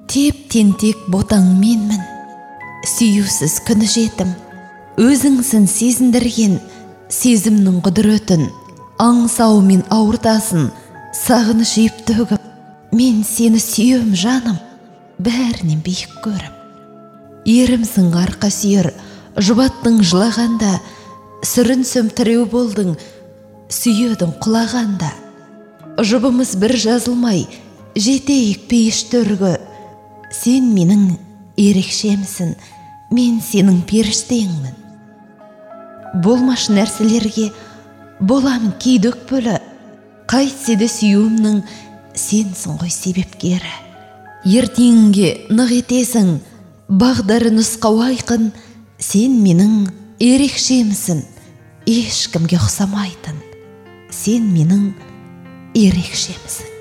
Теп-тентек ботаң менмін, сүйусіз күні жетім. Өзіңсін сезіндірген сезімнің құдіретін, аңсаумен ауыртасын, сағыныш еп төгіп. Мен сені сүйем жаным, бәрінен биік көріп. Ерімсің арқа сүйер, жұбаттың жылағанда, сүрін сөмтіреу болдың, сүйедің құлағанда. Жұбымыз бір жазылмай, жетейік пейіш төргі. Сен менің ерекшемсің, мен сенің періштеңмін. Болмаш нәрселерге боламын кейде өкпелі, қайтсе де сүйуімнің сенсің ғой себепкері. Ертеңге нық етесің, бағдары нұсқау айқын, сен менің ерекшемсің, ешкімге ұқсамайтын. Сен менің ерекшемсің.